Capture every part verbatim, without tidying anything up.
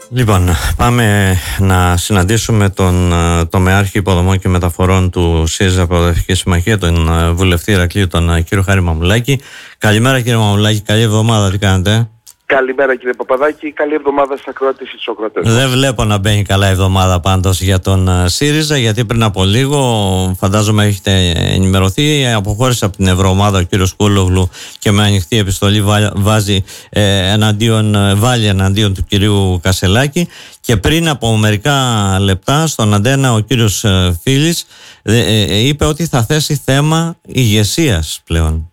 Λοιπόν, πάμε να συναντήσουμε τον τομεάρχη υποδομών και μεταφορών του ΣΥΡΙΖΑ Προοδευτική Συμμαχία, τον βουλευτή Ηρακλείου, τον κύριο Χάρη Μαμουλάκη. Καλημέρα κύριε Μαμουλάκη, καλή εβδομάδα, τι κάνετε? Καλημέρα κύριε Παπαδάκη, καλή εβδομάδα στις ακροατές και στους ακροατές. Δεν βλέπω να μπαίνει καλά εβδομάδα πάντως για τον ΣΥΡΙΖΑ, γιατί πριν από λίγο, φαντάζομαι έχετε ενημερωθεί, αποχώρησε από την Ευρωομάδα ο κύριος Κούλογλου και με ανοιχτή επιστολή βάζει, ε, εναντίον, βάλει εναντίον του κυρίου Κασελάκη, και πριν από μερικά λεπτά στον Αντένα ο κύριος Φίλης ε, ε, είπε ότι θα θέσει θέμα ηγεσίας πλέον.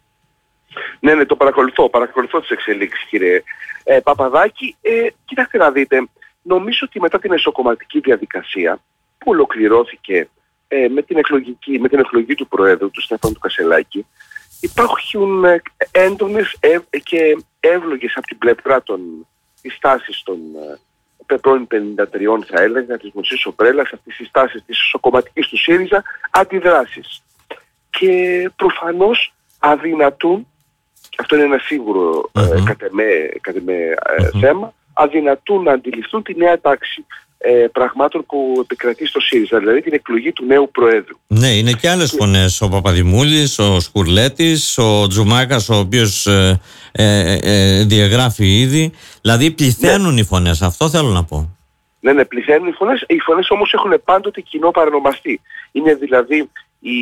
Ναι, ναι, το παρακολουθώ, παρακολουθώ τις εξελίξεις κύριε ε, Παπαδάκη. Ε, κοιτάξτε να δείτε, νομίζω ότι μετά την εσωκομματική διαδικασία που ολοκληρώθηκε ε, με, την εκλογική, με την εκλογή του Προέδρου, του Στέφανου του Κασελάκη, υπάρχουν ε, έντονες ε, και εύλογες από την πλευρά των στάσεις των ε, πρώην πενήντα τριών, θα έλεγα, της Μωσής Σοπρέλας, αυτές οι στάσεις της εσωκομματικής του ΣΥΡΙΖΑ, αντιδράσεις. Και προφανώς αδυνατούν, αυτό είναι ένα σίγουρο uh-huh. ε, κατ' εμέ, κατ' εμέ ε, uh-huh. θέμα, αδυνατούν να αντιληφθούν τη νέα τάξη ε, πραγμάτων που επικρατεί στο ΣΥΡΙΖΑ, δηλαδή την εκλογή του νέου Προέδρου. Ναι, είναι και άλλες φωνές, ο Παπαδημούλης, ο Σκουρλέτης, ο Τζουμάκας, ο οποίος ε, ε, ε, διαγράφει ήδη, δηλαδή πληθαίνουν ναι. οι φωνές, αυτό θέλω να πω. Ναι, ναι, πληθαίνουν οι φωνές, οι φωνές όμως έχουν πάντοτε κοινό παρανομαστή. Είναι δηλαδή η...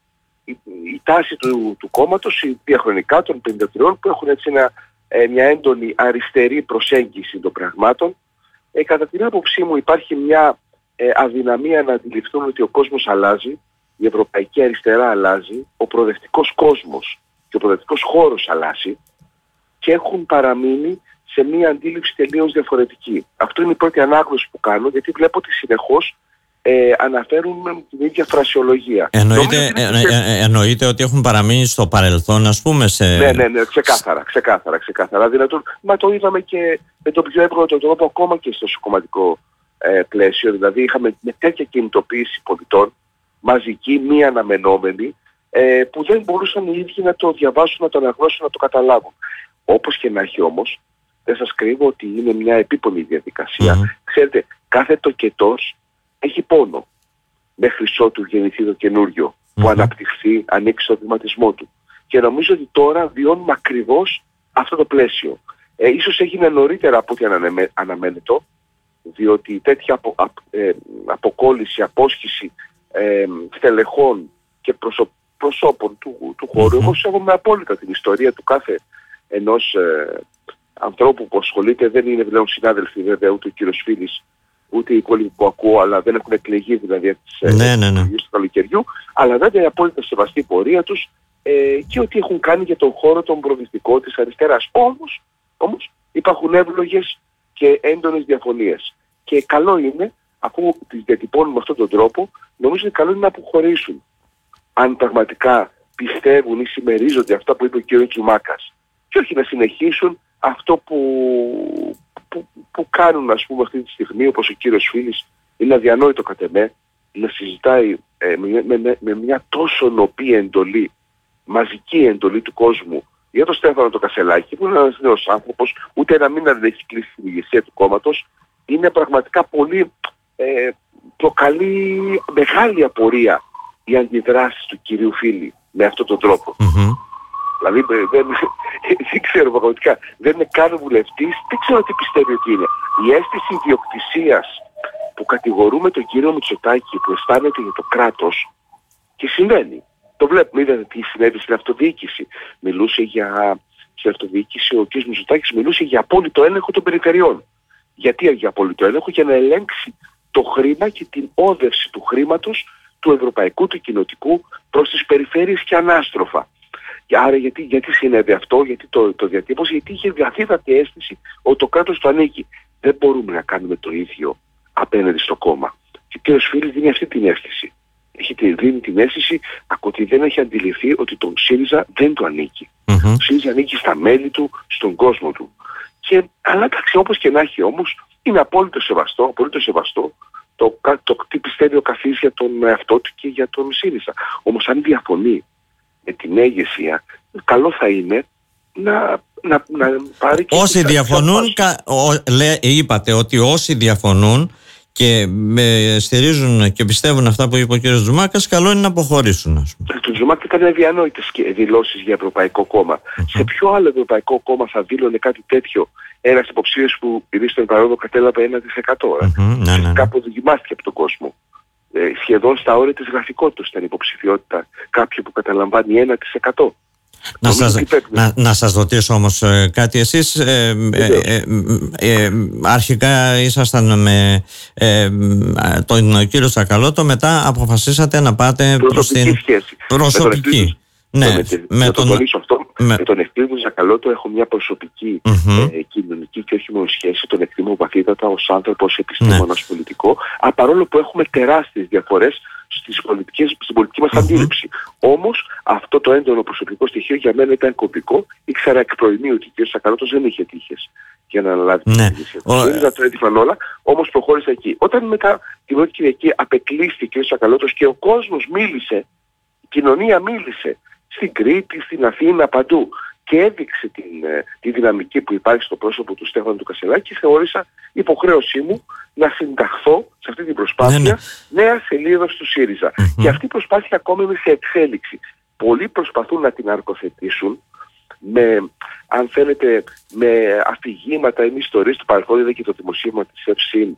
Η, η τάση του, του κόμματος, η διαχρονικά των πενήντα τριών, που έχουν έτσι ένα, ε, μια έντονη αριστερή προσέγγιση των πραγμάτων. Ε, κατά την άποψή μου υπάρχει μια ε, αδυναμία να αντιληφθούν ότι ο κόσμος αλλάζει, η ευρωπαϊκή αριστερά αλλάζει, ο προοδευτικός κόσμος και ο προοδευτικός χώρος αλλάζει και έχουν παραμείνει σε μια αντίληψη τελείως διαφορετική. Αυτό είναι η πρώτη ανάγνωση που κάνω, γιατί βλέπω ότι συνεχώς Ε, αναφέρουν την ίδια φρασιολογία. Εννοείται, ε, ε, ε, εννοείται ότι έχουν παραμείνει στο παρελθόν, ας πούμε, σε... Ναι, ναι, ναι, ξεκάθαρα, ξεκάθαρα, ξεκάθαρα. Δηλαδή, μα το είδαμε και με τον πιο εύκολο τρόπο ακόμα και στο κομματικό ε, πλαίσιο. Δηλαδή είχαμε με τέτοια κινητοποίηση πολιτών, μαζική, μη αναμενόμενη, ε, που δεν μπορούσαν οι ίδιοι να το διαβάσουν, να το αναγνώσουν, να το καταλάβουν. Όπως και να έχει όμως, δεν σας κρύβω ότι είναι μια επίπονη διαδικασία. Mm-hmm. Ξέρετε, κάθε τοκετός έχει πόνο μέχρι ότου γεννηθεί το καινούριο που mm-hmm. αναπτυχθεί, ανοίξει το βηματισμό του. Και νομίζω ότι τώρα βιώνουμε ακριβώς αυτό το πλαίσιο. Ε, ίσως έγινε νωρίτερα από ό,τι αναμένεται, διότι τέτοια απο, α, ε, αποκόλληση, απόσχηση ε, στελεχών και προσω, προσώπων του, του χώρου, mm-hmm. εγώ σέβομαι απόλυτα την ιστορία του κάθε ενός ε, ανθρώπου που ασχολείται. Δεν είναι πλέον συνάδελφοι βέβαια ούτε ο κύριος Φίλης, ούτε οι υπόλοιποι που ακούω, αλλά δεν έχουν εκλεγεί δηλαδή από τις ναι, ναι, ναι. του καλοκαιριού, αλλά βέβαια είναι απόλυτα σεβαστή η πορεία τους ε, και ό,τι έχουν κάνει για τον χώρο τον προοδευτικό της αριστεράς. Όμως, όμως υπάρχουν εύλογες και έντονες διαφωνίες. Και καλό είναι, αφού τις διατυπώνουν με αυτόν τον τρόπο, νομίζω ότι καλό είναι να αποχωρήσουν. Αν πραγματικά πιστεύουν ή συμμερίζονται αυτά που είπε ο κ. Τζουμάκας. Και όχι να συνεχίσουν αυτό που... Που, που κάνουν, ας πούμε, αυτή τη στιγμή, όπως ο κύριος Φίλης, είναι αδιανόητο κατ' εμέ, να συζητάει ε, με, με, με μια τόσο νοπή εντολή, μαζική εντολή του κόσμου για τον Στέφανο τον Κασελάκη, που είναι ένας νέος άνθρωπος, ούτε ένα μήνα δεν έχει κλείσει την ηγεσία του κόμματος. Είναι πραγματικά πολύ, ε, προκαλεί μεγάλη απορία οι αντιδράσεις του κυρίου Φίλη με αυτόν τον τρόπο. Mm-hmm. Δηλαδή δεν, δεν ξέρω πραγματικά, δεν είναι καν βουλευτής, δεν ξέρω τι πιστεύει ότι είναι. Η αίσθηση ιδιοκτησίας που κατηγορούμε τον κύριο Μητσοτάκη, που αισθάνεται για το κράτος, και συμβαίνει. Το βλέπουμε, είδατε τι συνέβη στην αυτοδιοίκηση. Μιλούσε για, στην αυτοδιοίκηση ο κύριος Μητσοτάκης μιλούσε για απόλυτο έλεγχο των περιφερειών. Γιατί για απόλυτο έλεγχο? Για να ελέγξει το χρήμα και την όδευση του χρήματος του ευρωπαϊκού, του κοινοτικού προς τις περιφέρειες και ανάστροφα. Και άρα γιατί, γιατί συνέβη αυτό, γιατί το, το διατύπωσε, γιατί είχε βαθύτατη αίσθηση ότι το κράτος του ανήκει. Δεν μπορούμε να κάνουμε το ίδιο απέναντι στο κόμμα. Και ο κ. Φίλης δίνει αυτή την αίσθηση. Έχει δίνει την αίσθηση ότι δεν έχει αντιληφθεί ότι τον ΣΥΡΙΖΑ δεν του ανήκει. Mm-hmm. Ο ΣΥΡΙΖΑ ανήκει στα μέλη του, στον κόσμο του. Και, αλλά εντάξει, όπως και να έχει όμως, είναι απόλυτο σεβαστό, απόλυτο σεβαστό το, το, το τι πιστεύει ο καθής για τον εαυτό του και για τον ΣΥΡΙΖΑ. Όμως αν διαφωνεί με την ηγεσία, καλό θα είναι να, να, να πάρει και... Όσοι διαφωνούν, κα, ο, λέ, είπατε ότι όσοι διαφωνούν και με στηρίζουν και πιστεύουν αυτά που είπε ο κ. Τζουμάκας, καλό είναι να αποχωρήσουν, ας πούμε. Το Τζουμάκα έκανε αδιανόητες δηλώσεις για Ευρωπαϊκό Κόμμα. Mm-hmm. Σε ποιο άλλο Ευρωπαϊκό Κόμμα θα δήλωνε κάτι τέτοιο ένας υποψήφιος που ήδη στον παρόδο κατέλαβε ένα τοις εκατό? Mm-hmm. Ναι, ναι, ναι. Κάπου δοκιμάστηκε από τον κόσμο. Ε, σχεδόν στα όρια της γραφικότητας ήταν υποψηφιότητα κάποιου που καταλαμβάνει ένα τοις εκατό. Να σας, να, να σας ρωτήσω όμως ε, κάτι. Εσείς ε, ε, ε, ε, ε, αρχικά ήσασταν με ε, τον κύριο Τσακαλώτο, μετά αποφασίσατε να πάτε προς την σχέση. προσωπική. Ναι, με, με, με, τον, τον, αυτό, με... με τον Ευκλήδη Τσακαλώτο έχω μια προσωπική mm-hmm. ε, κοινωνική και όχι μόνο σχέση. Τον εκτιμώ βαθύτατα ως άνθρωπο, ως επιστήμονα, ως πολιτικό, παρόλο που έχουμε τεράστιες διαφορές στις πολιτικές, στην πολιτική μας mm-hmm. αντίληψη. Όμως αυτό το έντονο προσωπικό στοιχείο για μένα ήταν κωδικό. Ήξερα εκ προημίου ότι ο κ. Τσακαλώτος δεν είχε τύχες για να αναλάβει την ηγεσία. Δεν το έτυχαν όλα, όμως προχώρησα εκεί. Όταν μετά την πρώτη Κυριακή απεκλείστηκε ο κ. Τσακαλώτος και ο κόσμος μίλησε, η κοινωνία μίλησε, στην Κρήτη, στην Αθήνα, παντού, και έδειξε την, τη δυναμική που υπάρχει στο πρόσωπο του Στέφανου του Κασελάκη, θεώρησα υποχρέωσή μου να συνταχθώ σε αυτή την προσπάθεια ναι, ναι. νέα σελίδα του ΣΥΡΙΖΑ. Mm-hmm. Και αυτή η προσπάθεια ακόμη είναι σε εξέλιξη. Πολλοί προσπαθούν να την αρκοθετήσουν με, αν θέλετε, με αφηγήματα ή ιστορίες του παρελθόν. Είδα και το δημοσίευμα της ΕΦΣΥΝ,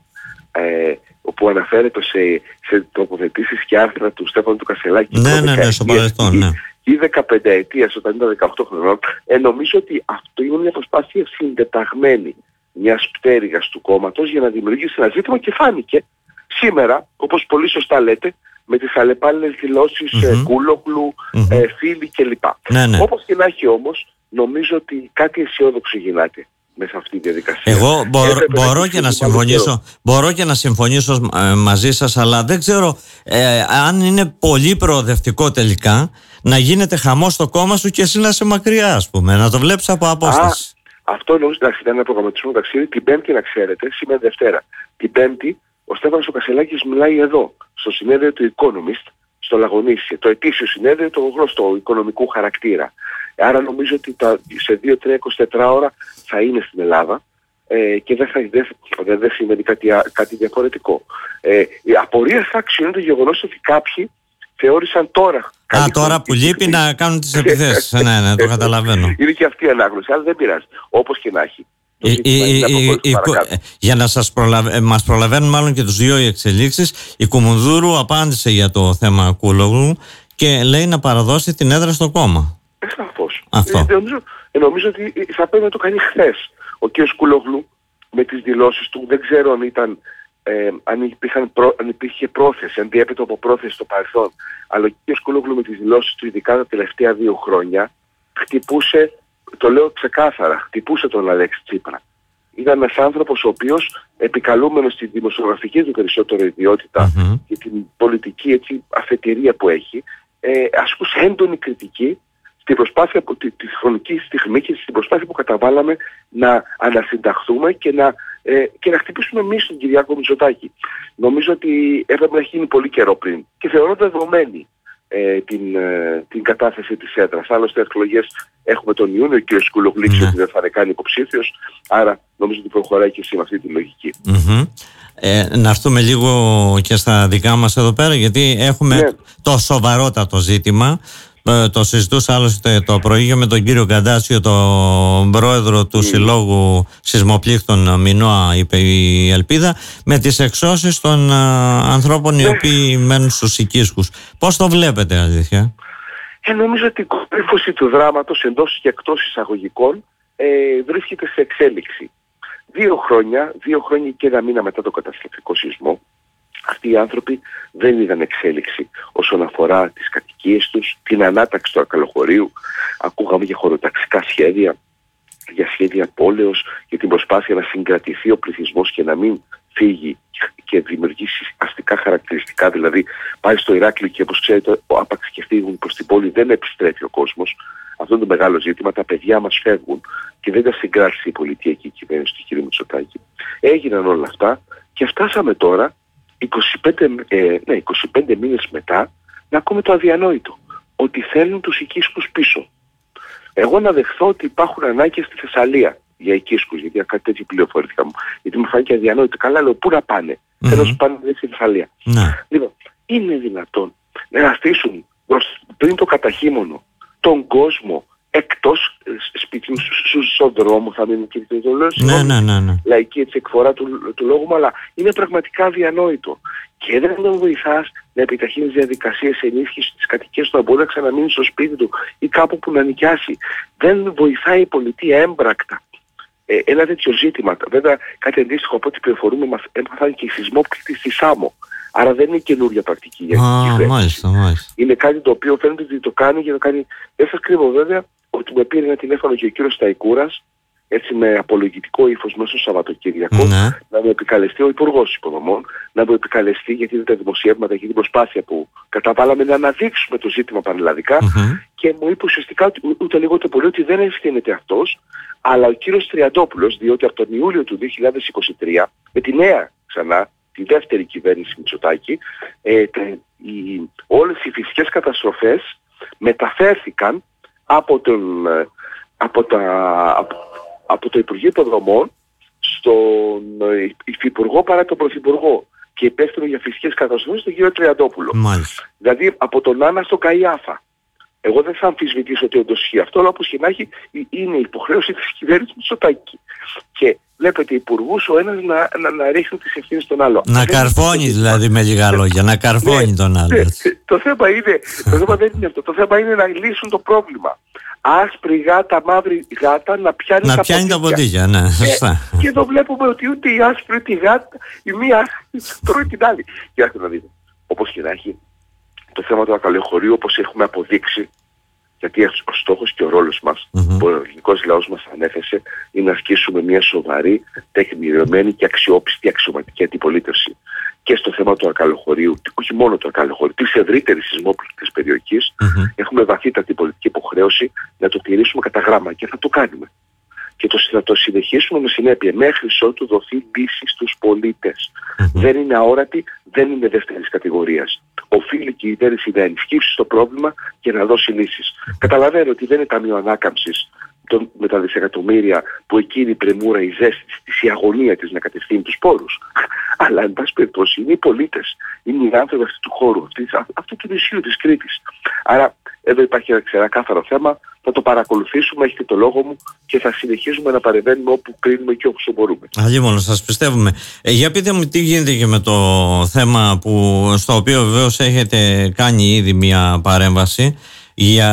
ε, όπου αναφέρεται σε, σε τοποθετήσεις και άρθρα του Στέφανου του Κασελάκη. Ναι, ναι, ναι, στο παρελθόν, ναι. Ή δεκαπενταετίας όταν ήταν δεκαοκτώ χρονών, ε, νομίζω ότι αυτό είναι μια προσπάθεια συντεταγμένη μιας πτέρυγας του κόμματος για να δημιουργήσει ένα ζήτημα, και φάνηκε σήμερα, όπως πολύ σωστά λέτε, με τις αλλεπάλληλες δηλώσεις mm-hmm. ε, Κούλογλου, mm-hmm. ε, Φίλη κλπ. Ναι, ναι. Όπως και να έχει όμως, νομίζω ότι κάτι αισιόδοξο γινάται μέσα σε αυτή τη διαδικασία. Εγώ μπορώ, μπορώ, και να συμφωνήσω, μπορώ και να συμφωνήσω ε, μαζί σας, αλλά δεν ξέρω ε, αν είναι πολύ προοδευτικό τελικά να γίνεται χαμός στο κόμμα σου και εσύ να είσαι μακριά, ας πούμε, να το βλέπεις από απόσταση. Α, αυτό νομίζω ότι ήταν ένα προγραμματισμό ταξίδι. Την Πέμπτη, να ξέρετε, σήμερα Δευτέρα. Την Πέμπτη ο Στέφανος ο Κασελάκης μιλάει εδώ, στο συνέδριο του Economist, στο Λαγονίσι, το ετήσιο συνέδριο, το γνωστό οικονομικού χαρακτήρα. Άρα νομίζω ότι τα, σε δύο τρία είκοσι τέσσερις ώρα θα είναι στην Ελλάδα ε, και δεν θα δεν, δεν σημαίνει κάτι, κάτι διαφορετικό. Ε, η απορία θα αξιώνει το γεγονός ότι κάποιοι θεώρησαν τώρα... Α, τώρα που λείπει να κάνουν τις επιθέσεις. ναι, ναι, το καταλαβαίνω. Είναι και αυτή η ανάγνωση, αλλά δεν πειράζει. Όπως και να έχει. Η, η, η, η, για να σας προλαβα... μας προλαβαίνουν μάλλον και τους δύο οι εξελίξεις, η Κουμουνδούρου απάντησε για το θέμα Κούλογλου και λέει να παραδώσει την έδρα στο κόμμα. Ε, σαφώς. Αυτό. Ε, νομίζω, ε, νομίζω ότι θα πρέπει να το κάνει χθες. Ο κ. Κούλογλου με τις δηλώσεις του, δεν ξέρω αν ήταν... Ε, αν, προ, αν υπήρχε πρόθεση, αν διέπεται από πρόθεση στο παρελθόν, αλλά ο κ. Κούλογλου με τις δηλώσεις του, ειδικά τα τελευταία δύο χρόνια, χτυπούσε, το λέω ξεκάθαρα, χτυπούσε τον Αλέξη Τσίπρα. Ήταν ένας άνθρωπος ο οποίος, επικαλούμενος στη δημοσιογραφική του περισσότερο ιδιότητα mm-hmm. και την πολιτική έτσι, αφετηρία που έχει, ε, ασκούσε έντονη κριτική στην προσπάθεια, τη, τη χρονική στιγμή και στην προσπάθεια που καταβάλαμε να ανασυνταχθούμε και να, ε, και να χτυπήσουμε εμείς τον Κυριάκο Μητσοτάκη. Νομίζω ότι έπρεπε να έχει γίνει πολύ καιρό πριν και θεωρώ δεδομένη ε, την, ε, την κατάθεση της έδρας. Άλλωστε εκλογές έχουμε τον Ιούνιο, ο κ. Κούλογλου mm-hmm. ότι δεν θα είναι καν υποψήφιος, άρα νομίζω ότι προχωράει και εσύ με αυτή τη λογική. Mm-hmm. Ε, να έρθουμε λίγο και στα δικά μας εδώ πέρα, γιατί έχουμε ναι. το σοβαρότατο ζήτημα. Το συζητούσα άλλωστε το πρωί με τον κύριο Καντάτσιο, τον πρόεδρο του mm. Συλλόγου Σεισμοπλήκτων Μινώα, είπε η Ελπίδα, με τις εξώσεις των α, ανθρώπων οι οποίοι μένουν στους οικίσκους. Πώς το βλέπετε, αλήθεια? Ε, νομίζω ότι η κορύφωση του δράματος εντός και εκτός εισαγωγικών ε, βρίσκεται σε εξέλιξη. Δύο χρόνια, δύο χρόνια και ένα μήνα μετά το καταστροφικό σεισμό, αυτοί οι άνθρωποι δεν είδαν εξέλιξη όσον αφορά τις κατοικίες τους, την ανάταξη του ακαλοχωρίου. Ακούγαμε για χωροταξικά σχέδια, για σχέδια πόλεως, για την προσπάθεια να συγκρατηθεί ο πληθυσμός και να μην φύγει και δημιουργήσει αστικά χαρακτηριστικά. Δηλαδή πάει στο Ηράκλειο και όπως ξέρετε άπαξ και φύγουν προς την πόλη δεν επιστρέφει ο κόσμος. Αυτό είναι το μεγάλο ζήτημα. Τα παιδιά μας φεύγουν και δεν τα συγκράτησε η πολιτεία και η κυβέρνηση του κ. Μητσοτάκη. Έγιναν όλα αυτά και φτάσαμε τώρα είκοσι πέντε, ε, ναι, είκοσι πέντε μήνες μετά να ακούμε το αδιανόητο. Ότι θέλουν τους οικίσκους πίσω. Εγώ να δεχθώ ότι υπάρχουν ανάγκες στη Θεσσαλία για οικίσκους, γιατί κάτι τέτοιο πληροφορήθηκα μου. Γιατί μου φάνηκε αδιανόητο. Καλά, λέω, πού να πάνε. Mm-hmm. Θέλω να σου πάνε στη Θεσσαλία. Ναι. Λοιπόν, είναι δυνατόν να στήσουν πριν το καταχείμωνο τον κόσμο εκτός σπίτι μου, στον δρόμο θα μείνουν, και το λέω ναι, ναι, ναι, ναι. λαϊκή έτσι, εκφορά του, του λόγου μου, αλλά είναι πραγματικά αδιανόητο. Και δεν τον βοηθάς να επιταχύνεις διαδικασίες ενίσχυσης της κατοικίας του, να μπορεί να ξαναμείνει στο σπίτι του ή κάπου που να νοικιάσει. Δεν βοηθάει η πολιτεία έμπρακτα. Ε, ένα τέτοιο ζήτημα. Βέβαια, κάτι αντίστοιχο από ό,τι πληροφορούμε, μας έπαθαν και οι σεισμόπληκτοι στη Σάμο. Άρα δεν είναι καινούργια πρακτική για την κυβέρνηση. Μάλιστα, μάλιστα. Είναι κάτι το οποίο φαίνεται ότι το κάνει και το κάνει. Δεν σας κρύβω βέβαια ότι με πήρε ένα τηλέφωνο και ο κύριος Σταϊκούρας, έτσι με απολογητικό ύφος μέσα στο Σαββατοκύριακο, ναι. να μου επικαλεστεί ο Υπουργός Υποδομών, να μου επικαλεστεί, γιατί είναι τα δημοσιεύματα και την προσπάθεια που καταβάλαμε να αναδείξουμε το ζήτημα πανελλαδικά, mm-hmm. και μου είπε ουσιαστικά ότι, ούτε λίγο ούτε πολύ, ότι δεν ευθύνεται αυτός, αλλά ο κύριος Τριαντόπουλος, διότι από τον Ιούλιο του δύο χιλιάδες είκοσι τρία, με τη νέα ξανά, τη δεύτερη κυβέρνηση Μητσοτάκη, ε, τε, οι, όλες οι φυσικές καταστροφές μεταφέρθηκαν από, τον, από, τα, από, από το Υπουργείο Υποδομών στον Υφυπουργό παρά τον Πρωθυπουργό και υπεύθυνο για φυσικές καταστροφές τον κύριο Τριαντόπουλο. Μάλιστα. Δηλαδή από τον Άννα στον Καϊάφα. Εγώ δεν θα αμφισβητήσω ότι όντως ισχύει αυτό, αλλά όπως και να έχει είναι υποχρέωση της κυβέρνησης Μητσοτάκη. Και βλέπετε υπουργούς ο ένας να, να, να ρίχνουν τις ευθύνες στον άλλο. Να καρφώνει δηλαδή με λίγα λόγια, να καρφώνει ναι, τον άλλο. Ναι, το θέμα είναι, το θέμα δεν είναι αυτό, το θέμα είναι να λύσουν το πρόβλημα. Άσπρη γάτα, μαύρη γάτα να πιάνει να τα πιάνει ποτήρια. τα ποτήρια, ναι, σωστά. Και, και εδώ βλέπουμε ότι ούτε η άσπρη ούτε η γάτα, η μία τρώει την άλλη. Κοιτάξτε να δείτε, όπως και να έχει, το θέμα του ακαλαιοχωρίου, όπως έχουμε αποδείξει, γιατί ο στόχος και ο ρόλος μας, mm-hmm. που ο ελληνικός λαός μας ανέθεσε, είναι να ασκήσουμε μια σοβαρή, τεκμηριωμένη και αξιόπιστη αξιωματική αντιπολίτευση. Και στο θέμα του ακαλαιοχωρίου, όχι μόνο του ακαλαιοχωρίου, της ευρύτερης σεισμόπληκτης περιοχής, mm-hmm. έχουμε βαθύτατη πολιτική υποχρέωση να το τηρήσουμε κατά γράμμα και θα το κάνουμε. Και το, θα το συνεχίσουμε με συνέπεια μέχρι ότου δοθεί λύση στους πολίτες. Mm-hmm. Δεν είναι αόρατη, δεν είναι δεύτερης κατηγορίας. Οφείλει η κυβέρνηση να ενισχύσει το πρόβλημα και να δώσει λύσεις. Mm-hmm. Καταλαβαίνω ότι δεν είναι ταμείο ανάκαμψης με τα δισεκατομμύρια που εκείνη η πρεμούρα, η ζέστη της, η αγωνία της να κατευθύνει τους πόρους. Αλλά εν πάση περιπτώσει είναι οι πολίτες, είναι οι άνθρωποι αυτού του χώρου, αυτού του νησιού της Κρήτης. Άρα εδώ υπάρχει ένα ξεκάθαρο θέμα, θα το παρακολουθήσουμε, έχετε το λόγο μου και θα συνεχίζουμε να παρεμβαίνουμε όπου κρίνουμε και όπου μπορούμε. Αλλήμον, σας πιστεύουμε. Ε, για πείτε μου τι γίνεται και με το θέμα που, στο οποίο βεβαίως έχετε κάνει ήδη μια παρέμβαση, για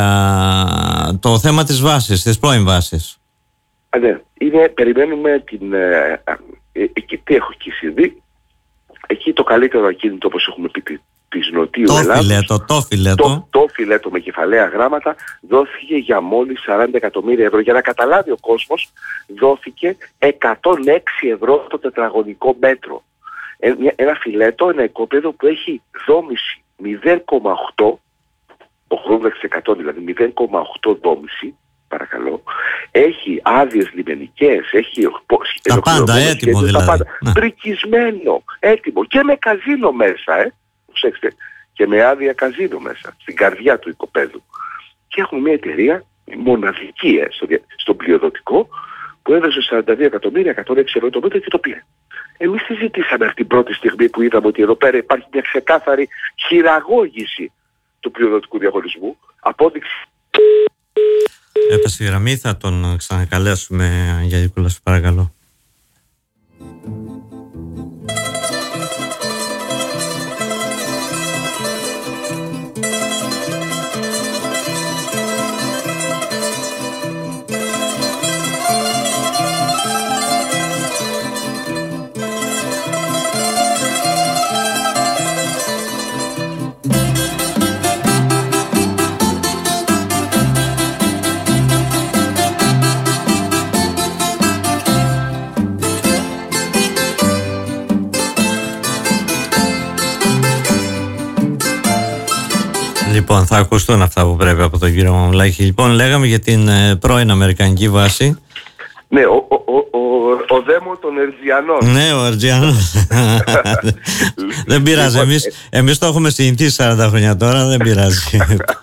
το θέμα της βάσης, της πρώην βάσης. Α, ναι, είναι, περιμένουμε την... Ε, ε, εκεί τι έχω εκεί συμβεί. Εκεί το καλύτερο ακίνητο, όπως έχουμε πει, της Νοτιού το Ελλάδος, φιλέτο, το φιλέτο. Το, το φιλέτο με κεφαλαία γράμματα δόθηκε για μόλις σαράντα εκατομμύρια ευρώ. Για να καταλάβει ο κόσμος, δόθηκε εκατόν έξι ευρώ το τετραγωνικό μέτρο. Ε, ένα φιλέτο, ένα οικόπεδο που έχει δόμηση μηδέν κόμμα οκτώ, ογδόντα τοις εκατό δηλαδή, μηδέν κόμμα οκτώ δόμηση, παρακαλώ, έχει άδειες λιμενικές, έχει τα πάντα έτοιμο δηλαδή. Τα πάντα. Πρικισμένο, έτοιμο και με καζίνο μέσα, ε. Προσέξτε, και με άδεια καζίνο μέσα, στην καρδιά του οικοπαίδου. Και έχουμε μια εταιρεία μοναδική ε, στο, στο πλειοδοτικό που έδωσε σαράντα δύο εκατομμύρια εκατόν έξι ευρώ το μέτρο και το πήρε. Εμείς συζητήσαμε αυτή την πρώτη στιγμή που είδαμε ότι εδώ πέρα υπάρχει μια ξεκάθαρη χειραγώγηση του πλειοδοτικού διαγωνισμού. Απόδειξη. Έπεσε η γραμμή, θα τον ξανακαλέσουμε, Γιάννικουλα, σας παρακαλώ. Λοιπόν, θα ακουστούν αυτά που πρέπει από τον κύριο Μαμουλάκη. Λοιπόν, λέγαμε για την ε, πρώην Αμερικανική βάση Ναι, ο, ο, ο, ο, ο δαίμον των Ερτζιανών. Ναι, ο Ερτζιανός. Δεν πειράζει, εμείς, εμείς το έχουμε συνηθίσει σαράντα χρόνια τώρα, δεν πειράζει.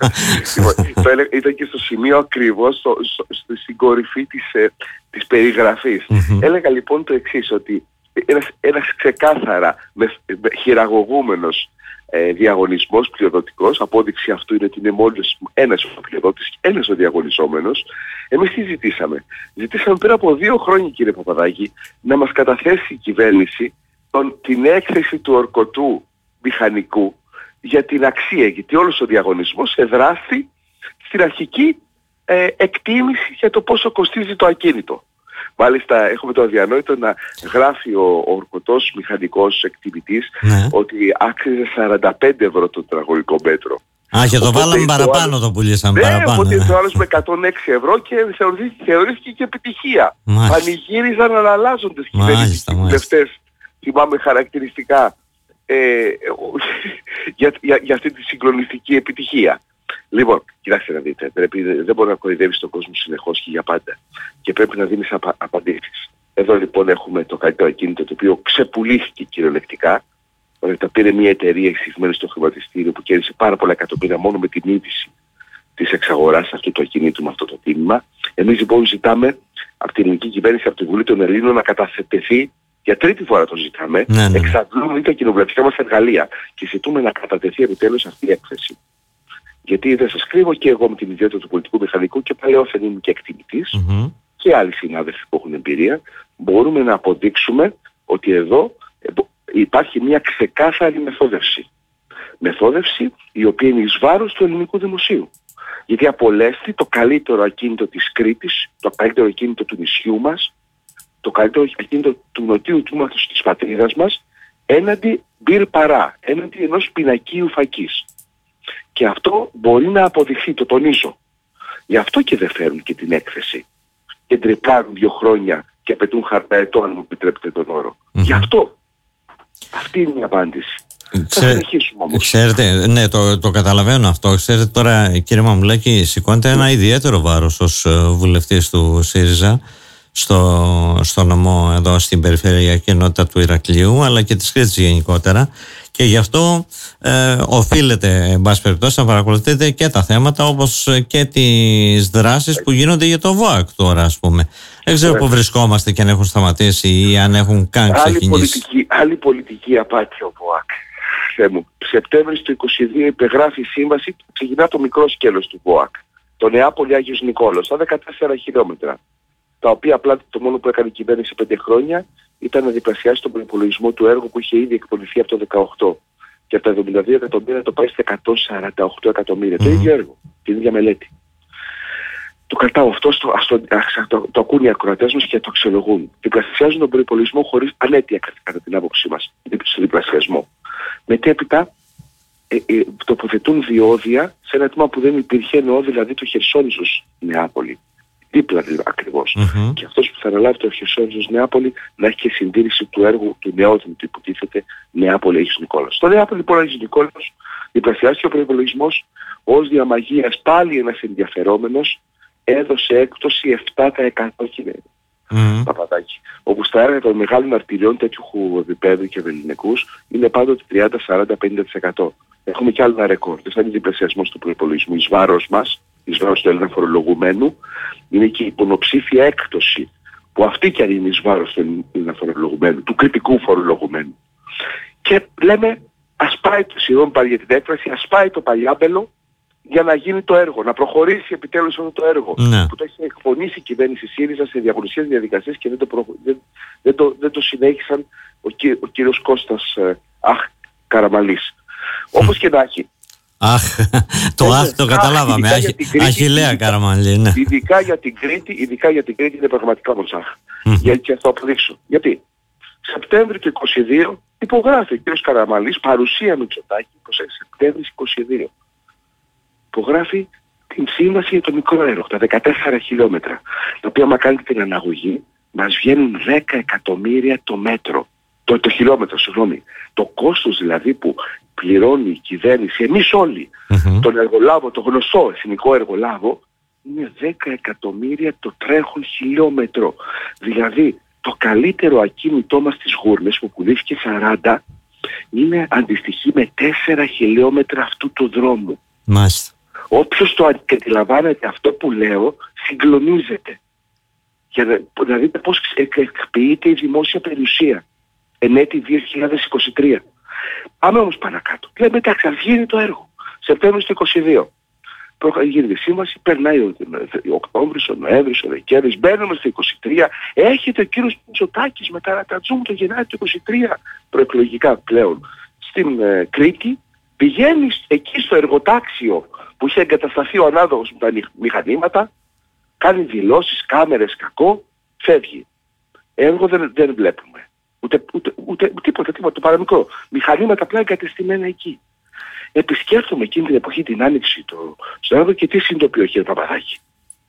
Το έλεγα, ήταν και στο σημείο ακριβώς, στο, στο, στο, στην κορυφή της, της περιγραφής. Mm-hmm. Έλεγα λοιπόν το εξής, ότι ένας, ένας ξεκάθαρα με, με, χειραγωγούμενος ε, διαγωνισμός πλειοδοτικός, απόδειξη αυτού είναι ότι είναι μόλις ένας ο πλειοδότης και ένας ο διαγωνιζόμενος. Εμείς τι ζητήσαμε? Ζητήσαμε πριν από δύο χρόνια, κύριε Παπαδάκη, να μας καταθέσει η κυβέρνηση τον, την έκθεση του ορκωτού μηχανικού για την αξία, γιατί όλος ο διαγωνισμός εδράστη στην αρχική ε, εκτίμηση για το πόσο κοστίζει το ακίνητο. Μάλιστα έχουμε το αδιανόητο να γράφει ο, ο ορκωτός μηχανικός εκτιμητής, ναι, ότι άξιζε σαράντα πέντε ευρώ το τετραγωνικό μέτρο. Α, και το βάλαμε παραπάνω, άλλος, το πουλήσαμε, ναι, παραπάνω. Οπότε Ναι, το άλλος με εκατόν έξι ευρώ και θεωρήθηκε, θεωρήθηκε και επιτυχία. Μάλιστα. Πανηγύριζαν αναλλάζοντες κυβερνήσεις και βουλευτές. Θυμάμαι χαρακτηριστικά ε, για, για, για αυτή τη συγκλονιστική επιτυχία. Λοιπόν, κοιτάξτε να δείτε, πρέπει, δεν μπορεί να κοροϊδεύεις τον κόσμο συνεχώς και για πάντα. Και πρέπει να δίνεις απα, απαντήσεις. Εδώ λοιπόν έχουμε το καλύτερο ακίνητο, το οποίο ξεπουλήθηκε κυριολεκτικά. Τα πήρε μια εταιρεία εξηγημένη στο χρηματιστήριο που κέρδισε πάρα πολλά εκατομμύρια μόνο με την είδηση της εξαγοράς αυτού του ακινήτου με αυτό το τίμημα. Εμείς λοιπόν ζητάμε από την ελληνική κυβέρνηση, από τη Βουλή των Ελλήνων να καταθετεθεί, για τρίτη φορά το ζητάμε, ναι, ναι. εξαντλούμε τα κοινοβουλευτικά μας εργαλεία και ζητούμε να κατατεθεί επιτέλους αυτή η έκθεση. Γιατί δεν σας κρύβω, και εγώ με την ιδιότητα του πολιτικού μηχανικού και παλαιόφεν είμαι και εκτιμητής, mm-hmm. και άλλοι συνάδελφοι που έχουν εμπειρία, μπορούμε να αποδείξουμε ότι εδώ υπάρχει μια ξεκάθαρη μεθόδευση. Μεθόδευση η οποία είναι εις βάρος του ελληνικού δημοσίου. Γιατί απολέστη το καλύτερο ακίνητο της Κρήτης, το καλύτερο ακίνητο του νησιού μας, το καλύτερο ακίνητο του νοτίου τμήματος της πατρίδας μας, έναντι μπυρ παρά, έναντι ενός πινακίου φακής. Και αυτό μπορεί να αποδειχθεί, το τονίζω. Γι' αυτό και δεν φέρουν και την έκθεση. Και τρεπλάρουν δύο χρόνια και απαιτούν χαρταετό, αν μου επιτρέπετε τον όρο. Mm-hmm. Γι' αυτό. Αυτή είναι η απάντηση. Ξέ... Θα συνεχίσουμε όμως. Ξέρετε, ναι, το, το καταλαβαίνω αυτό. Ξέρετε τώρα, κύριε Μαμουλάκη, σηκώνεται ένα ιδιαίτερο βάρος ως βουλευτής του ΣΥΡΙΖΑ στο, στο νομό εδώ στην περιφερειακή ενότητα του Ηρακλείου, αλλά και της Κρήτης γενικότερα. Και γι' αυτό ε, οφείλετε, εν πάση περιπτώσει, να παρακολουθείτε και τα θέματα, όπως και τις δράσεις που γίνονται για το ΒΟΑΚ τώρα, ας πούμε. Δεν ξέρω πού βρισκόμαστε και αν έχουν σταματήσει ή αν έχουν καν ξεκινήσει. Άλλη πολιτική, άλλη πολιτική απάτη ο ΒΟΑΚ. Σεπτέμβρη του είκοσι δύο υπεγράφει η σύμβαση, ξεκινά το μικρό σκέλος του ΒΟΑΚ. Το Νεάπολη Άγιος Νικόλαος, στα δεκατέσσερα χιλιόμετρα. Τα οποία απλά το μόνο που έκανε η κυβέρνηση πέντε χρόνια ήταν να διπλασιάσει τον προϋπολογισμό του έργου που είχε ήδη εκπονηθεί από το δεκαοκτώ. Και από τα εβδομήντα δύο εκατομμύρια το πάει στα εκατόν σαράντα οκτώ εκατομμύρια. Mm. Το ίδιο έργο, την ίδια μελέτη. Το κρατάω αυτό, στο, στο, το, το ακούν οι ακροατές μας και το αξιολογούν. Διπλασιάζουν τον προϋπολογισμό χωρίς ανέτεια, κατά την άποψή μας, στο διπλασιασμό. Μετέπειτα ε, ε, τοποθετούν διόδια σε ένα τμήμα που δεν υπήρχε, εννοώ δηλαδή το Χερσόνησος Νεάπολη. Δίπλα δηλαδή ακριβώς. Mm-hmm. Και αυτός που θα αναλάβει το Χερσόνησος Νεάπολη να έχει και συντήρηση του έργου του νεόδημου του υποτίθεται Νεάπολη Άγιος Νικόλαος. Στο Νεάπολη λοιπόν Άγιος Νικόλαος διπλασιάστηκε ο προϋπολογισμός, ως διαμαγείας πάλι ένας ενδιαφερόμενος έδωσε έκπτωση επτά τοις εκατό κύριε mm-hmm. Παπαδάκη. Όπου στα έργα των μεγάλων αρτηριών τέτοιου επίπεδου και βεληνικούς είναι πάντοτε τριάντα, σαράντα, πενήντα τοις εκατό. Έχουμε κι άλλο ένα ρεκόρ. Δεν θα είναι διπλασιασμός του προϋπολογισμού εις βάρος μας, εις βάρος του Έλληνα φορολογουμένου, είναι και η υπονοψήφια έκπτωση, που αυτή κι αν είναι εις βάρος του Έλληνα φορολογουμένου, του κριτικού φορολογουμένου. Και λέμε, ας πάει, συγγνώμη πάλι για την έκφραση, ας πάει το παλιάμπελο για να γίνει το έργο, να προχωρήσει επιτέλους αυτό το έργο, ναι, που το έχει εκπονήσει η κυβέρνηση ΣΥΡΙΖΑ σε διαγωνιστικές διαδικασίες και δεν το, προ... δεν, δεν το, δεν το συνέχισαν ο, κύ... ο κύριος Κώστας ε, Αχ Καραμαλής. Όπως και να έχει. Αχ, το αχ το καταλάβαμε. Αχιλλέα Καραμαλή, ναι. Ειδικά για την Κρήτη, ειδικά για την Κρήτη είναι πραγματικά όμως αχ. Γιατί θα το αποδείξω. Γιατί Σεπτέμβρη του είκοσι δύο υπογράφει ο κύριος Καραμαλής, παρουσία Μητσοτάκη, Σεπτέμβρη είκοσι δύο. Υπογράφει την σύμβαση για το μικρό έργο, τα δεκατέσσερα χιλιόμετρα, τα οποία άμα κάνετε την αναγωγή μας βγαίνουν δέκα εκατομμύρια το μέτρο, το, το χιλιόμετρο, συγγνώμη. Το κόστος δηλαδή που πληρώνει η κυβέρνηση, εμείς όλοι, mm-hmm. τον εργολάβο, το γνωστό εθνικό εργολάβο, είναι δέκα εκατομμύρια το τρέχον χιλιόμετρο. Δηλαδή το καλύτερο ακίνητό μας στις Γούρνες που πουλήθηκε σαράντα είναι αντιστοιχεί με τέσσερα χιλιόμετρα αυτού του δρόμου. Μάλιστα. Όποιος το αντιλαμβάνεται αυτό που λέω, συγκλονίζεται. Για να δείτε πώς εκποιείται η δημόσια περιουσία εν έτη δύο χιλιάδες είκοσι τρία. Πάμε όμως παρακάτω. Λέμε εντάξει, ας γίνει το έργο. Σεπτέμβριο του είκοσι δύο. Γίνεται η σύμβαση, περνάει ο Οκτώβρης, ο Νοέμβρης, ο Δεκέμβρης, μπαίνουμε στο είκοσι τρία. Έχετε ο κύριος Μητσοτάκης με τα ρατατζούμ το Γενάρη του είκοσι τρία προεκλογικά πλέον στην ε, Κρήτη. Πηγαίνει εκεί στο εργοτάξιο που είχε εγκατασταθεί ο ανάδοχος με τα μηχανήματα, κάνει δηλώσεις, κάμερες, κακό, φεύγει. Έργο δεν, δεν βλέπουμε. Ούτε, ούτε, ούτε, τίποτα, τίποτα, το παραμικρό. Μηχανήματα απλά εγκατεστημένα εκεί. Επισκέφτομαι εκείνη την εποχή την άνοιξη το, στο έργο και τι συνειδητοποιώ, κύριε Παπαδάκη.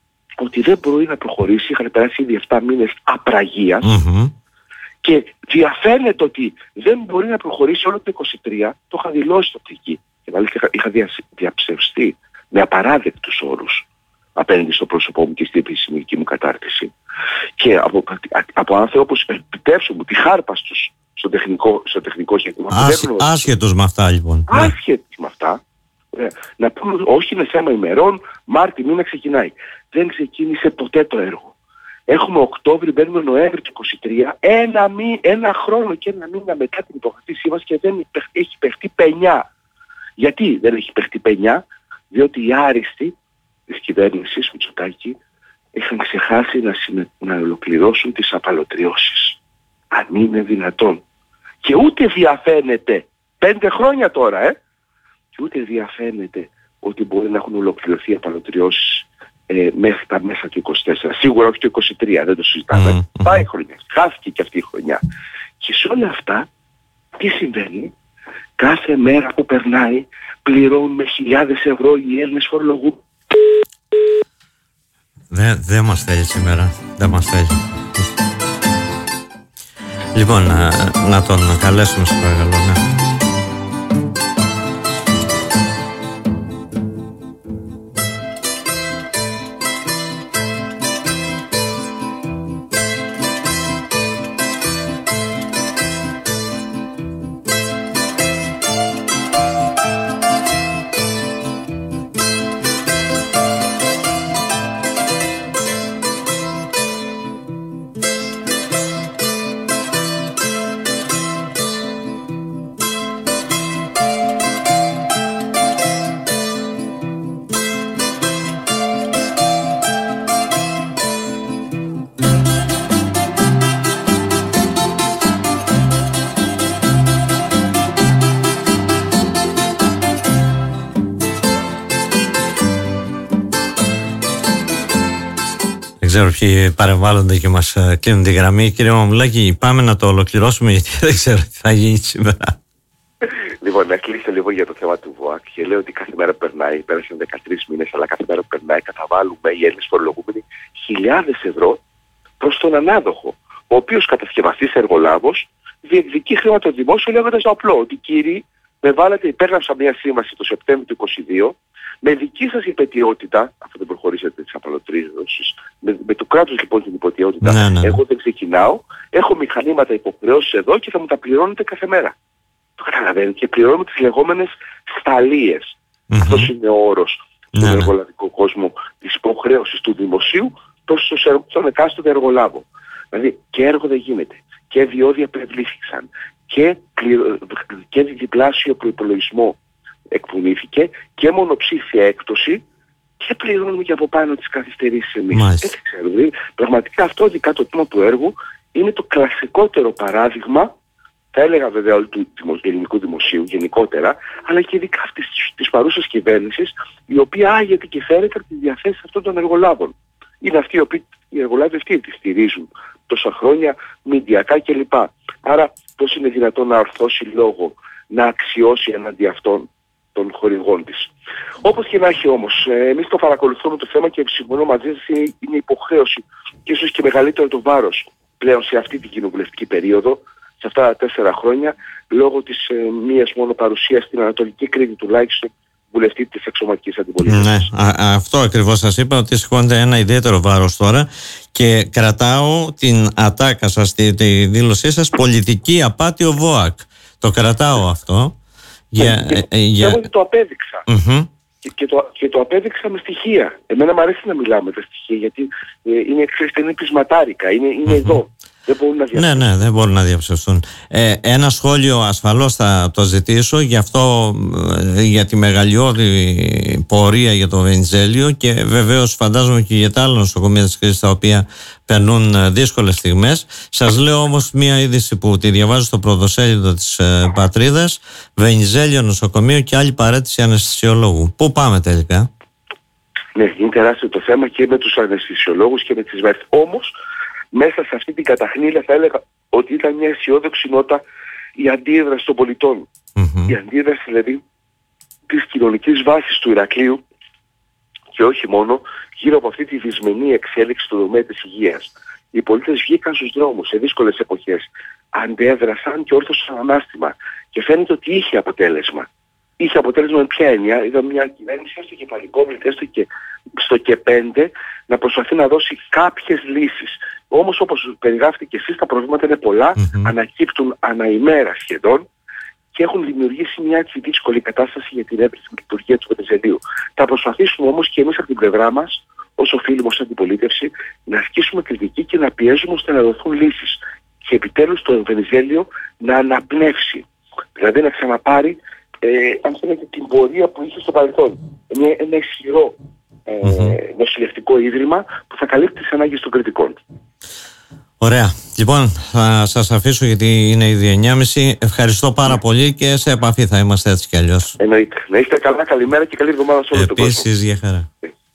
Ότι δεν μπορεί να προχωρήσει, είχαν περάσει ήδη επτά μήνες απραγίας mm-hmm. και διαφαίνεται ότι δεν μπορεί να προχωρήσει όλο το είκοσι τρία, το είχα δηλώσει στο πτυχή. Και μάλιστα είχα, είχα δια, διαψευστεί με απαράδεκτους όρους απέναντι στο πρόσωπό μου και στην επιστημονική μου κατάρτιση. Και από, από άνθρωποι όπως επιτρέψω μου τη χάρπα στους στο τεχνικό, στο τεχνικό ζήτημα. Άσ, άσχετος με αυτά λοιπόν. Άσχετος με αυτά. Ε, να πούμε όχι είναι θέμα ημερών, Μάρτι μήνα ξεκινάει. Δεν ξεκίνησε ποτέ το έργο. Έχουμε Οκτώβρη, μπαίνουμε Νοέμβρη του είκοσι τρία, ένα, μη, ένα χρόνο και ένα μήνα μετά την υπογραφή σύμβαση και δεν έχει παιχτεί πενιά. Γιατί δεν έχει παιχτεί πενιά? Διότι οι άριστοι της κυβέρνησης Μητσοτάκη είχαν ξεχάσει να, συμε... να ολοκληρώσουν τις απαλωτριώσεις. Αν είναι δυνατόν. Και ούτε διαφαίνεται, πέντε χρόνια τώρα, ε, και ούτε διαφαίνεται ότι μπορεί να έχουν ολοκληρωθεί οι απαλωτριώσεις ε, μέχρι τα μέσα του είκοσι τέσσερα. Σίγουρα όχι το είκοσι τρία, δεν το συζητάμε. Mm-hmm. Πάει χρονιά, χάθηκε και αυτή η χρονιά. Και σε όλα αυτά, τι συμβαίνει? Κάθε μέρα που περνάει πληρώνουν με χιλιάδες ευρώ οι Έλληνες φορολογούμενοι. Δεν δε μας θέλει σήμερα, δεν μας θέλει. Λοιπόν, να, να τον καλέσουμε στο παρακαλώ, ναι. Δεν ξέρω ποιοι παρεμβάλλονται και μας κλείνουν τη γραμμή. Κύριε Μαμουλάκη, πάμε να το ολοκληρώσουμε γιατί δεν ξέρω τι θα γίνει σήμερα. Λοιπόν, να κλείσω λίγο για το θέμα του ΒΟΑΚ και λέω ότι κάθε μέρα που περνάει, πέρασαν δεκατρείς μήνες, αλλά κάθε μέρα που περνάει καταβάλουμε οι Έλληνες φορολογούμενοι χιλιάδες ευρώ προς τον ανάδοχο, ο οποίος κατασκευαστής εργολάβος διεκδικεί χρήμα το δημόσιο λέγοντας το απλό, ότι κύριοι, με βάλατε, υπέγραψα μια σύμβαση το Σεπτέμβριο του είκοσι δύο, με δική σας υπετιότητα, αφού δεν προχωρήσατε τις απαλωτρίωσεις, με, με το κράτος λοιπόν την υπετιότητα, ναι, ναι. εγώ δεν ξεκινάω, έχω μηχανήματα υποχρεώσεις εδώ και θα μου τα πληρώνετε κάθε μέρα. Το καταλαβαίνετε, και πληρώνουμε τις λεγόμενες σταλίες. Mm-hmm. Αυτός είναι ο όρος ναι, στον ναι. εργολαβικό κόσμο της υποχρέωσης του δημοσίου προς τον εκάστοτε εργολάβο. Δηλαδή και έργο δεν γίνεται, και διόδια περιβλήθηκαν, και, και διπλάσιο προϋπολογισμό εκπονήθηκε και μονοψήφια έκπτωση και πληρώνουμε και από πάνω τις καθυστερήσεις εμείς. Έτσι ξέρω, δηλαδή, πραγματικά αυτό ειδικά το τμήμα του έργου είναι το κλασικότερο παράδειγμα, θα έλεγα βέβαια όλου του ελληνικού δημοσίου γενικότερα, αλλά και ειδικά αυτής της παρούσας κυβέρνησης, η οποία άγεται και φέρεται από τις διαθέσεις αυτών των εργολάβων. Είναι αυτοί οι οποίοι, οι εργολάβοι αυτοί τη στηρίζουν τόσα χρόνια, μηντιακά κλπ. Άρα πώς είναι δυνατόν να ορθώσει λόγο, να αξιώσει εναντί αυτών των χορηγών της. Όπως και να έχει όμως, εμείς το παρακολουθούμε το θέμα και συμφωνώ μαζί σας, είναι υποχρέωση και ίσως και μεγαλύτερο το βάρος πλέον σε αυτή την κοινοβουλευτική περίοδο, σε αυτά τα τέσσερα χρόνια, λόγω της ε, μίας μόνο παρουσίας στην Ανατολική Κρήτη τουλάχιστον βουλευτή της εξωματικής αντιπολίτευσης. Ναι, α, αυτό ακριβώς σας είπα, ότι σηκώνεται ένα ιδιαίτερο βάρος τώρα και κρατάω την ατάκα σας, τη, τη δήλωσή σας, πολιτική απάτη ο ΒΟΑΚ. Το κρατάω αυτό. Για, και, ε, για... ότι το απέδειξα. Mm-hmm. Και, και, το, και το απέδειξα με στοιχεία. Εμένα μου αρέσει να μιλάμε τα στοιχεία, γιατί ε, είναι, ξέρετε, είναι πεισματάρικα, είναι, είναι mm-hmm. εδώ. Δεν μπορούν να διαψευστούν. Ναι, ναι, δεν μπορούν να διαψευστούν. Ε, ένα σχόλιο ασφαλώς θα το ζητήσω γι' αυτό, για τη μεγαλειώδη πορεία για το Βενιζέλιο και βεβαίως φαντάζομαι και για τα άλλα νοσοκομεία της κρίσης τα οποία περνούν δύσκολες στιγμές. Σας λέω όμως μία είδηση που τη διαβάζω στο πρωτοσέλιδο της ε, Πατρίδας. Βενιζέλιο νοσοκομείο και άλλη παρέτηση αναισθησιολόγου. Πού πάμε τελικά? Ναι, είναι τεράστιο το θέμα και με τους αναισθησιολόγους και με τις ΒΕΡΤ. Όμως μέσα σε αυτή την καταχνήλα θα έλεγα ότι ήταν μια αισιόδοξη νότα η αντίδραση των πολιτών. Mm-hmm. Η αντίδραση δηλαδή της κοινωνικής βάσης του Ηρακλείου και όχι μόνο γύρω από αυτή τη δυσμενή εξέλιξη του τομέα της υγείας. Οι πολίτες βγήκαν στους δρόμους σε δύσκολες εποχές, αντέδρασαν και όρθωσαν ανάστημα και φαίνεται ότι είχε αποτέλεσμα. Είχε αποτέλεσμα με ποια έννοια? Είδαμε μια κυβέρνηση έστω και παρικόβλητη, έστω και στο και πέντε, να προσπαθεί να δώσει κάποιες λύσεις. Όμως όπως περιγράφετε και εσείς, τα προβλήματα είναι πολλά, mm-hmm. ανακύπτουν αναημέρα σχεδόν και έχουν δημιουργήσει μια έτσι δύσκολη κατάσταση για την έπληξη λειτουργία του Βενιζελίου. Θα προσπαθήσουμε όμως και εμείς από την πλευρά μας, ως οφείλουμε ως αντιπολίτευση, να ασκήσουμε κριτική και να πιέζουμε ώστε να δοθούν λύσεις. Και επιτέλους το Βενιζέλιο να αναπνεύσει. Δηλαδή να ξαναπάρει, ε, αν θέλετε, την πορεία που είχε στο παρελθόν. Μια, ένα ισχυρό ε, mm-hmm. νοσηλευτικό ίδρυμα που θα καλύπτει τις ανάγκες των κριτικών. Ωραία. Λοιπόν, θα σας αφήσω γιατί είναι ήδη εννιά και μισή. Ευχαριστώ πάρα mm. πολύ και σε επαφή θα είμαστε έτσι κι αλλιώς. Εννοείται. Να είστε καλά, καλημέρα και καλή εβδομάδα σε όλο τον κόσμο. Επίσης, για χαρά.